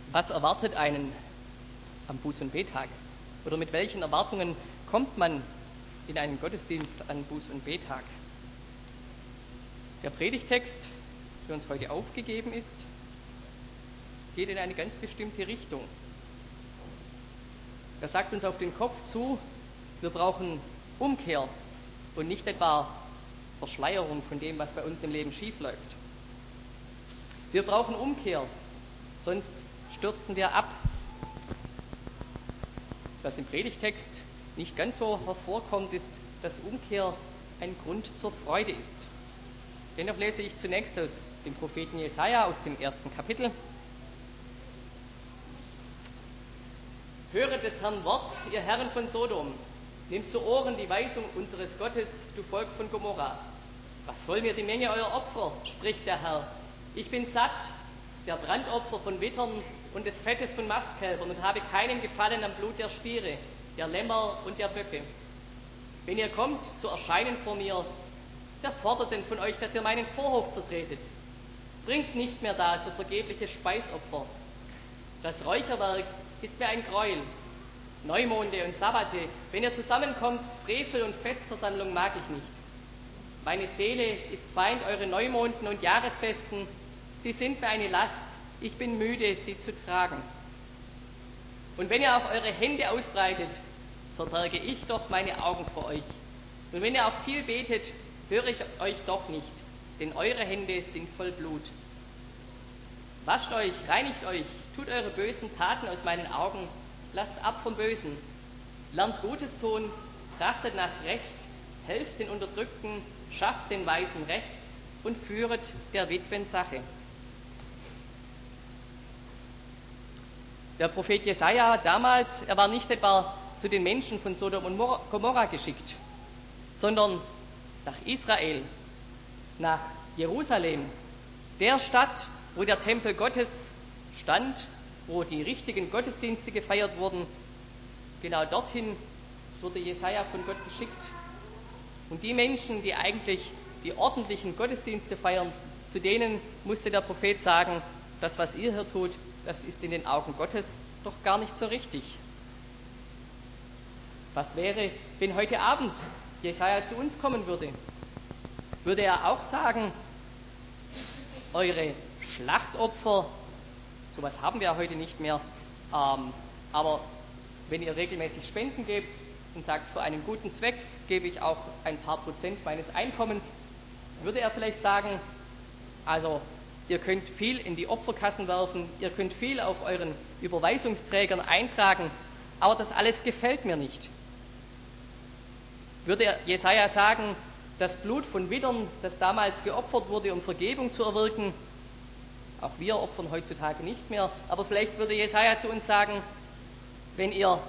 Was erwartet einen am Buß- und Bettag? Oder mit welchen Erwartungen kommt man in einen Gottesdienst an Buß- und Bettag? Der Predigtext, der uns heute aufgegeben ist, geht in eine ganz bestimmte Richtung. Er sagt uns auf den Kopf zu, wir brauchen Umkehr und nicht etwa Verschleierung von dem, was bei uns im Leben schief läuft. Wir brauchen Umkehr, sonst stürzen wir ab. Was im Predigtext nicht ganz so hervorkommt, ist, dass Umkehr ein Grund zur Freude ist. Dennoch lese ich zunächst aus dem Propheten Jesaja aus dem 1. Kapitel. Höret des Herrn Wort, ihr Herren von Sodom, nehmt zu Ohren die Weisung unseres Gottes, du Volk von Gomorra. Was soll mir die Menge eurer Opfer, spricht der Herr. Ich bin satt der Brandopfer von Wittern und des Fettes von Mastkälbern und habe keinen Gefallen am Blut der Stiere, der Lämmer und der Böcke. Wenn ihr kommt zu erscheinen vor mir, wer fordert denn von euch, dass ihr meinen Vorhof zertretet? Bringt nicht mehr da so vergebliche Speisopfer. Das Räucherwerk ist mir ein Gräuel. Neumonde und Sabbate, wenn ihr zusammenkommt, Frevel und Festversammlung mag ich nicht. Meine Seele ist Feind eure Neumonden und Jahresfesten. Sie sind mir eine Last. Ich bin müde, sie zu tragen. Und wenn ihr auch eure Hände ausbreitet, verberge ich doch meine Augen vor euch. Und wenn ihr auch viel betet, höre ich euch doch nicht, denn eure Hände sind voll Blut. Wascht euch, reinigt euch, tut eure bösen Taten aus meinen Augen, lasst ab vom Bösen. Lernt Gutes tun, trachtet nach Recht, helft den Unterdrückten, schafft den Weisen Recht und führet der Witwen Sache. Der Prophet Jesaja damals, er war nicht etwa zu den Menschen von Sodom und Gomorra geschickt, sondern nach Israel, nach Jerusalem, der Stadt, wo der Tempel Gottes stand, wo die richtigen Gottesdienste gefeiert wurden. Genau dorthin wurde Jesaja von Gott geschickt. Und die Menschen, die eigentlich die ordentlichen Gottesdienste feiern, zu denen musste der Prophet sagen, das, was ihr hier tut, das ist in den Augen Gottes doch gar nicht so richtig. Was wäre, wenn heute Abend Jesaja zu uns kommen würde? Würde er auch sagen, eure Schlachtopfer, sowas haben wir ja heute nicht mehr, aber wenn ihr regelmäßig Spenden gebt und sagt, für einen guten Zweck gebe ich auch ein paar Prozent meines Einkommens, würde er vielleicht sagen, also ihr könnt viel in die Opferkassen werfen, ihr könnt viel auf euren Überweisungsträgern eintragen, aber das alles gefällt mir nicht. Würde Jesaja sagen, das Blut von Widdern, das damals geopfert wurde, um Vergebung zu erwirken, auch wir opfern heutzutage nicht mehr, aber vielleicht würde Jesaja zu uns sagen, wenn ihr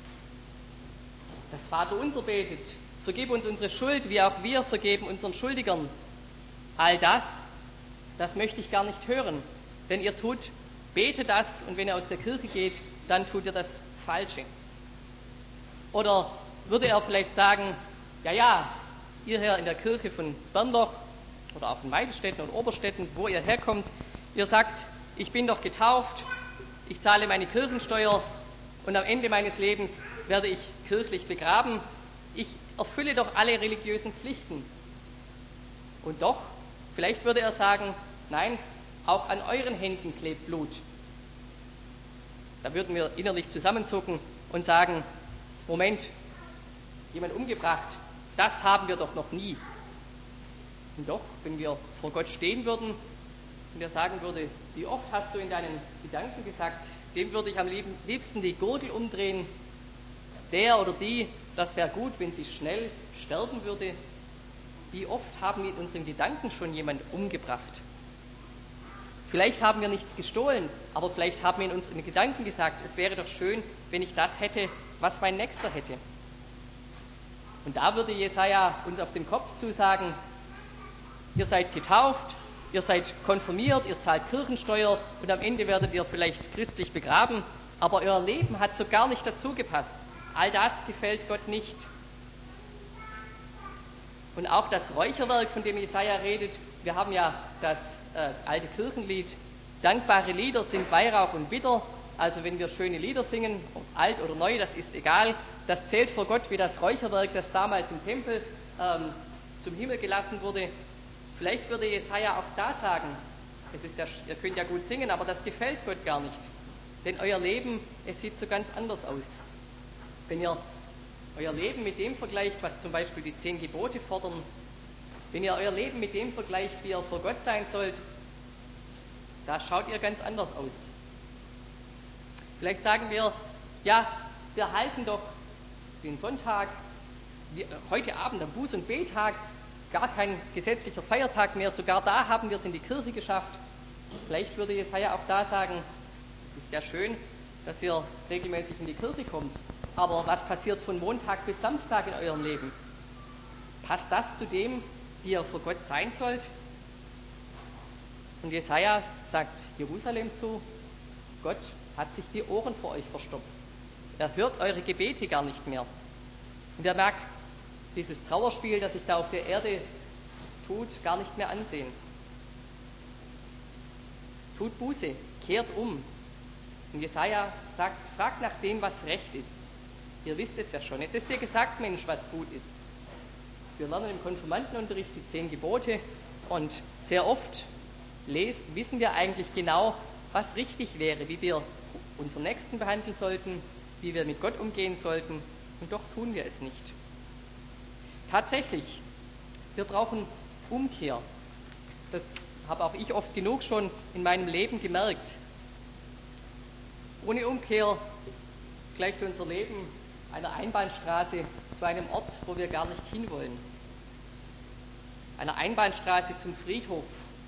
das Vaterunser betet, vergib uns unsere Schuld, wie auch wir vergeben unseren Schuldigern. All das möchte ich gar nicht hören, denn ihr betet das und wenn ihr aus der Kirche geht, dann tut ihr das Falsche. Oder würde er vielleicht sagen, ja, ihr hier in der Kirche von Bernloch oder auch in Weidelstetten und Oberstetten, wo ihr herkommt, ihr sagt, ich bin doch getauft, ich zahle meine Kirchensteuer und am Ende meines Lebens werde ich kirchlich begraben. Ich erfülle doch alle religiösen Pflichten. Und doch, vielleicht würde er sagen, nein, auch an euren Händen klebt Blut. Da würden wir innerlich zusammenzucken und sagen, Moment, jemand umgebracht, das haben wir doch noch nie. Und doch, wenn wir vor Gott stehen würden und er sagen würde, wie oft hast du in deinen Gedanken gesagt, dem würde ich am liebsten die Gurgel umdrehen, der oder die, das wäre gut, wenn sie schnell sterben würde. Wie oft haben wir in unseren Gedanken schon jemand umgebracht? Vielleicht haben wir nichts gestohlen, aber vielleicht haben wir in unseren Gedanken gesagt, es wäre doch schön, wenn ich das hätte, was mein Nächster hätte. Und da würde Jesaja uns auf den Kopf zusagen, ihr seid getauft, ihr seid konfirmiert, ihr zahlt Kirchensteuer und am Ende werdet ihr vielleicht christlich begraben, aber euer Leben hat so gar nicht dazu gepasst. All das gefällt Gott nicht. Und auch das Räucherwerk, von dem Jesaja redet, wir haben ja das alte Kirchenlied, Dankbare Lieder sind Weihrauch und Bitter. Also wenn wir schöne Lieder singen, ob alt oder neu, das ist egal. Das zählt vor Gott wie das Räucherwerk, das damals im Tempel zum Himmel gelassen wurde. Vielleicht würde Jesaja auch da sagen, ihr könnt ja gut singen, aber das gefällt Gott gar nicht. Denn euer Leben, es sieht so ganz anders aus. Wenn ihr euer Leben mit dem vergleicht, was zum Beispiel die 10 Gebote fordern, wenn ihr euer Leben mit dem vergleicht, wie ihr vor Gott sein sollt, da schaut ihr ganz anders aus. Vielleicht sagen wir, ja, wir halten doch den Sonntag, heute Abend am Buß- und Bettag, gar kein gesetzlicher Feiertag mehr, sogar da haben wir es in die Kirche geschafft. Vielleicht würde Jesaja auch da sagen, es ist ja schön, dass ihr regelmäßig in die Kirche kommt, aber was passiert von Montag bis Samstag in eurem Leben? Passt das zu dem, wie ihr vor Gott sein sollt? Und Jesaja sagt Jerusalem zu, Gott hat sich die Ohren vor euch verstopft. Er hört eure Gebete gar nicht mehr. Und er mag dieses Trauerspiel, das sich da auf der Erde tut, gar nicht mehr ansehen. Tut Buße, kehrt um. Und Jesaja sagt, fragt nach dem, was recht ist. Ihr wisst es ja schon. Es ist dir gesagt, Mensch, was gut ist. Wir lernen im Konfirmandenunterricht die 10 Gebote und sehr oft wissen wir eigentlich genau, was richtig wäre, wie wir unseren Nächsten behandeln sollten, wie wir mit Gott umgehen sollten, und doch tun wir es nicht. Tatsächlich, wir brauchen Umkehr. Das habe auch ich oft genug schon in meinem Leben gemerkt. Ohne Umkehr gleicht unser Leben einer Einbahnstraße zu einem Ort, wo wir gar nicht hinwollen. Einer Einbahnstraße zum Friedhof,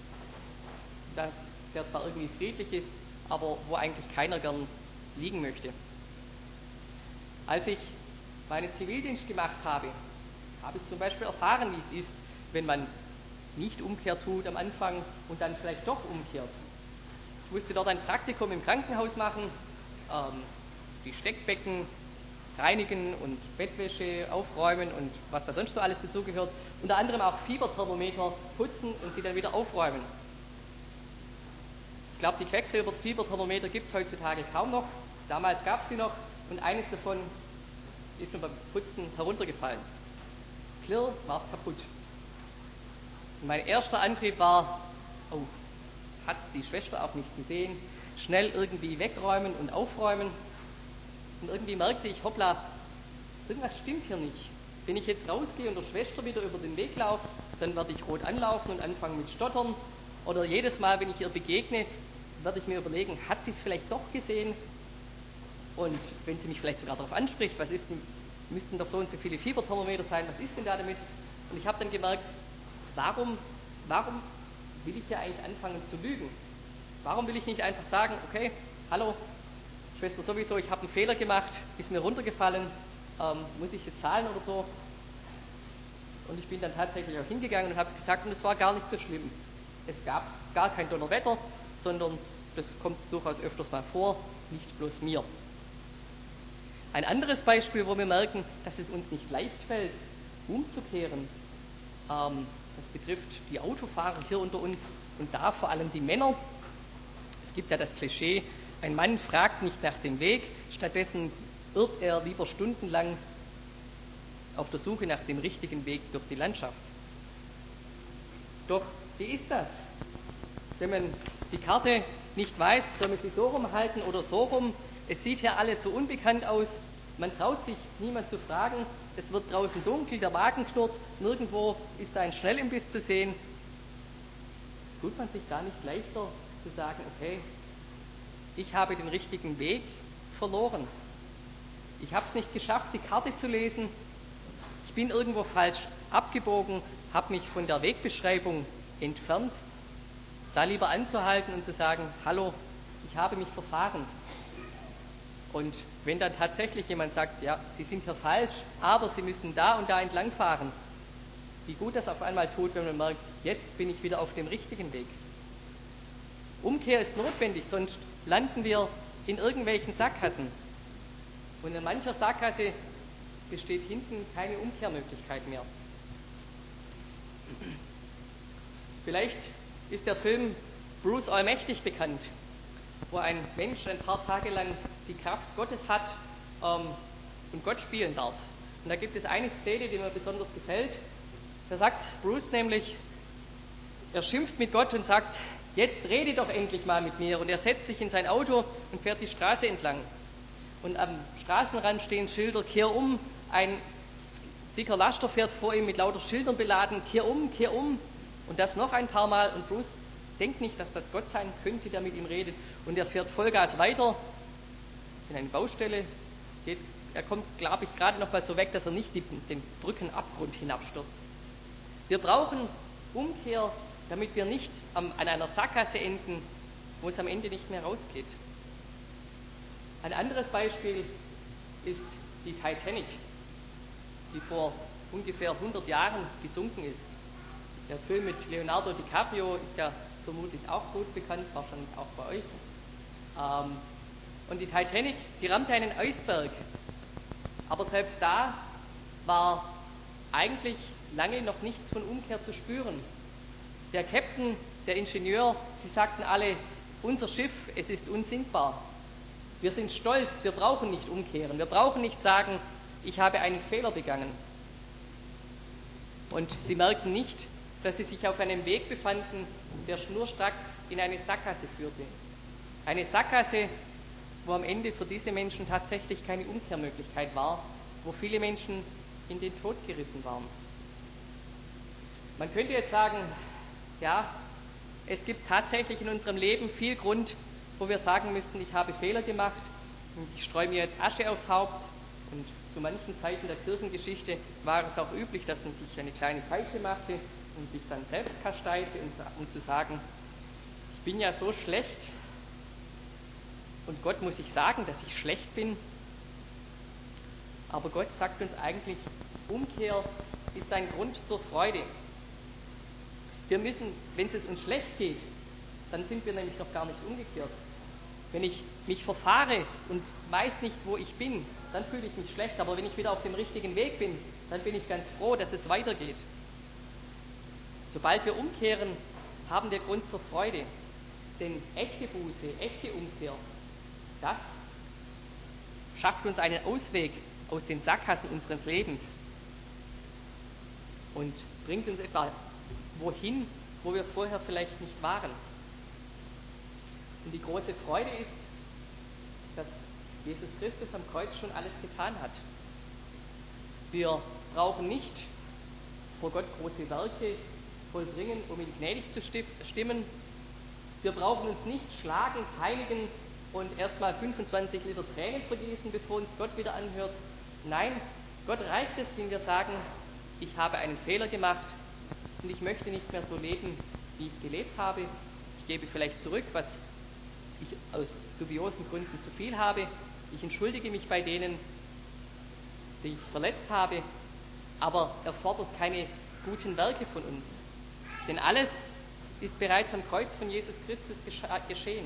der zwar irgendwie friedlich ist, aber wo eigentlich keiner gern liegen möchte. Als ich meinen Zivildienst gemacht habe, habe ich zum Beispiel erfahren, wie es ist, wenn man nicht Umkehr tut am Anfang und dann vielleicht doch umkehrt. Ich musste dort ein Praktikum im Krankenhaus machen, die Steckbecken reinigen und Bettwäsche aufräumen und was da sonst so alles dazugehört. Unter anderem auch Fieberthermometer putzen und sie dann wieder aufräumen. Ich glaube, die Quecksilberfieberthermometer gibt es heutzutage kaum noch. Damals gab es sie noch und eines davon ist mir beim Putzen heruntergefallen. Klirr, war es kaputt. Und mein erster Antrieb war, oh, hat die Schwester auch nicht gesehen, schnell irgendwie wegräumen und aufräumen. Und irgendwie merkte ich, hoppla, irgendwas stimmt hier nicht. Wenn ich jetzt rausgehe und der Schwester wieder über den Weg laufe, dann werde ich rot anlaufen und anfangen mit Stottern. Oder jedes Mal, wenn ich ihr begegne, werde ich mir überlegen, hat sie es vielleicht doch gesehen? Und wenn sie mich vielleicht sogar darauf anspricht, müssten doch so und so viele Fieberthermometer sein, was ist denn da damit? Und ich habe dann gemerkt, warum will ich ja eigentlich anfangen zu lügen? Warum will ich nicht einfach sagen, okay, hallo, Schwester sowieso, ich habe einen Fehler gemacht, ist mir runtergefallen, muss ich jetzt zahlen oder so? Und ich bin dann tatsächlich auch hingegangen und habe es gesagt und es war gar nicht so schlimm. Es gab gar kein Donnerwetter, sondern das kommt durchaus öfters mal vor, nicht bloß mir. Ein anderes Beispiel, wo wir merken, dass es uns nicht leicht fällt, umzukehren, das betrifft die Autofahrer hier unter uns und da vor allem die Männer. Es gibt ja das Klischee, ein Mann fragt nicht nach dem Weg, stattdessen irrt er lieber stundenlang auf der Suche nach dem richtigen Weg durch die Landschaft. Doch wie ist das? Wenn man die Karte nicht weiß, soll man sie so rumhalten oder so rum? Es sieht hier alles so unbekannt aus. Man traut sich, niemand zu fragen. Es wird draußen dunkel, der Wagen knurrt. Nirgendwo ist da ein Schnellimbiss zu sehen. Tut man sich da nicht leichter zu sagen, okay, ich habe den richtigen Weg verloren. Ich habe es nicht geschafft, die Karte zu lesen. Ich bin irgendwo falsch abgebogen, habe mich von der Wegbeschreibung entfernt. Da lieber anzuhalten und zu sagen, hallo, ich habe mich verfahren. Und wenn dann tatsächlich jemand sagt, ja, Sie sind hier falsch, aber Sie müssen da und da entlang fahren, wie gut das auf einmal tut, wenn man merkt, jetzt bin ich wieder auf dem richtigen Weg. Umkehr ist notwendig, sonst landen wir in irgendwelchen Sackgassen. Und in mancher Sackgasse besteht hinten keine Umkehrmöglichkeit mehr. Vielleicht ist der Film Bruce Allmächtig bekannt, wo ein Mensch ein paar Tage lang die Kraft Gottes hat und Gott spielen darf. Und da gibt es eine Szene, die mir besonders gefällt. Da sagt Bruce nämlich, er schimpft mit Gott und sagt, jetzt rede doch endlich mal mit mir. Und er setzt sich in sein Auto und fährt die Straße entlang. Und am Straßenrand stehen Schilder, kehr um. Ein dicker Laster fährt vor ihm mit lauter Schildern beladen, kehr um, kehr um. Und das noch ein paar Mal. Und Bruce denkt nicht, dass das Gott sein könnte, der mit ihm redet. Und er fährt Vollgas weiter in eine Baustelle. Er kommt, glaube ich, gerade noch mal so weg, dass er nicht den Brückenabgrund hinabstürzt. Wir brauchen Umkehr, damit wir nicht an einer Sackgasse enden, wo es am Ende nicht mehr rausgeht. Ein anderes Beispiel ist die Titanic, die vor ungefähr 100 Jahren gesunken ist. Der Film mit Leonardo DiCaprio ist ja vermutlich auch gut bekannt, wahrscheinlich auch bei euch. Und die Titanic, sie rammte einen Eisberg. Aber selbst da war eigentlich lange noch nichts von Umkehr zu spüren. Der Captain, der Ingenieur, sie sagten alle, unser Schiff, es ist unsinkbar. Wir sind stolz, wir brauchen nicht umkehren, wir brauchen nicht sagen, ich habe einen Fehler begangen. Und sie merkten nicht, dass sie sich auf einem Weg befanden, der schnurstracks in eine Sackgasse führte. Eine Sackgasse, wo am Ende für diese Menschen tatsächlich keine Umkehrmöglichkeit war, wo viele Menschen in den Tod gerissen waren. Man könnte jetzt sagen, ja, es gibt tatsächlich in unserem Leben viel Grund, wo wir sagen müssten, ich habe Fehler gemacht und ich streue mir jetzt Asche aufs Haupt. Und zu manchen Zeiten der Kirchengeschichte war es auch üblich, dass man sich eine kleine Peitsche machte und sich dann selbst kasteite, um zu sagen, ich bin ja so schlecht und Gott muss ich sagen, dass ich schlecht bin. Aber Gott sagt uns eigentlich, Umkehr ist ein Grund zur Freude. Wir müssen, wenn es uns schlecht geht, dann sind wir nämlich noch gar nicht umgekehrt. Wenn ich mich verfahre und weiß nicht, wo ich bin, dann fühle ich mich schlecht. Aber wenn ich wieder auf dem richtigen Weg bin, dann bin ich ganz froh, dass es weitergeht. Sobald wir umkehren, haben wir Grund zur Freude. Denn echte Buße, echte Umkehr, das schafft uns einen Ausweg aus den Sackgassen unseres Lebens und bringt uns etwa wohin, wo wir vorher vielleicht nicht waren. Und die große Freude ist, dass Jesus Christus am Kreuz schon alles getan hat. Wir brauchen nicht vor Gott große Werke vollbringen, um ihn gnädig zu stimmen. Wir brauchen uns nicht schlagen, peinigen und erstmal 25 Liter Tränen vergießen, bevor uns Gott wieder anhört. Nein, Gott reicht es, wenn wir sagen, ich habe einen Fehler gemacht und ich möchte nicht mehr so leben, wie ich gelebt habe. Ich gebe vielleicht zurück, was ich aus dubiosen Gründen zu viel habe. Ich entschuldige mich bei denen, die ich verletzt habe, aber er fordert keine guten Werke von uns. Denn alles ist bereits am Kreuz von Jesus Christus geschehen.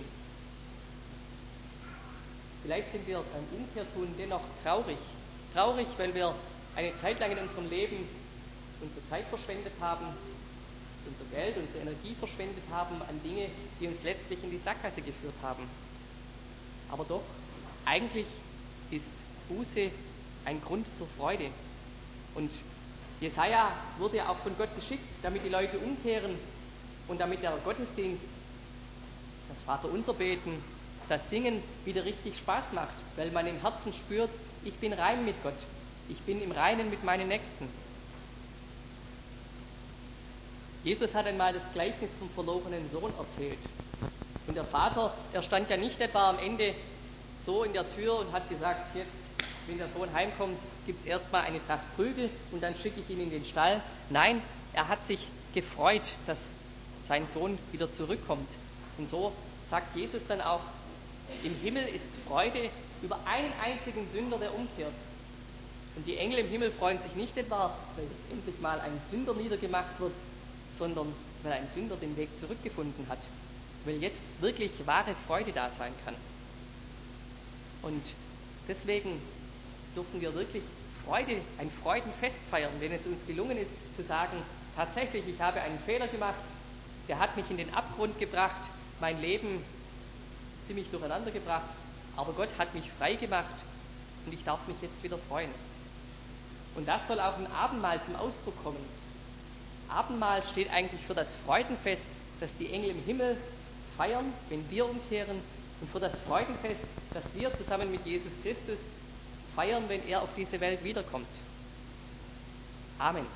Vielleicht sind wir beim Umkehrtun dennoch traurig. Traurig, weil wir eine Zeit lang in unserem Leben unsere Zeit verschwendet haben, unser Geld, unsere Energie verschwendet haben an Dinge, die uns letztlich in die Sackgasse geführt haben. Aber doch, eigentlich ist Buße ein Grund zur Freude. Und Jesaja wurde ja auch von Gott geschickt, damit die Leute umkehren und damit der Gottesdienst, das Vaterunser beten, das Singen wieder richtig Spaß macht, weil man im Herzen spürt, ich bin rein mit Gott, ich bin im Reinen mit meinen Nächsten. Jesus hat einmal das Gleichnis vom verlorenen Sohn erzählt. Und der Vater, er stand ja nicht etwa am Ende so in der Tür und hat gesagt, jetzt, wenn der Sohn heimkommt, gibt es erstmal eine Tracht Prügel und dann schicke ich ihn in den Stall. Nein, er hat sich gefreut, dass sein Sohn wieder zurückkommt. Und so sagt Jesus dann auch, im Himmel ist Freude über einen einzigen Sünder, der umkehrt. Und die Engel im Himmel freuen sich nicht etwa, weil jetzt endlich mal ein Sünder niedergemacht wird, sondern weil ein Sünder den Weg zurückgefunden hat. Weil jetzt wirklich wahre Freude da sein kann. Und deswegen dürfen wir wirklich ein Freudenfest feiern, wenn es uns gelungen ist, zu sagen, tatsächlich, ich habe einen Fehler gemacht, der hat mich in den Abgrund gebracht, mein Leben ziemlich durcheinander gebracht, aber Gott hat mich frei gemacht und ich darf mich jetzt wieder freuen. Und das soll auch im Abendmahl zum Ausdruck kommen. Abendmahl steht eigentlich für das Freudenfest, das die Engel im Himmel feiern, wenn wir umkehren, und für das Freudenfest, das wir zusammen mit Jesus Christus feiern, wenn er auf diese Welt wiederkommt. Amen.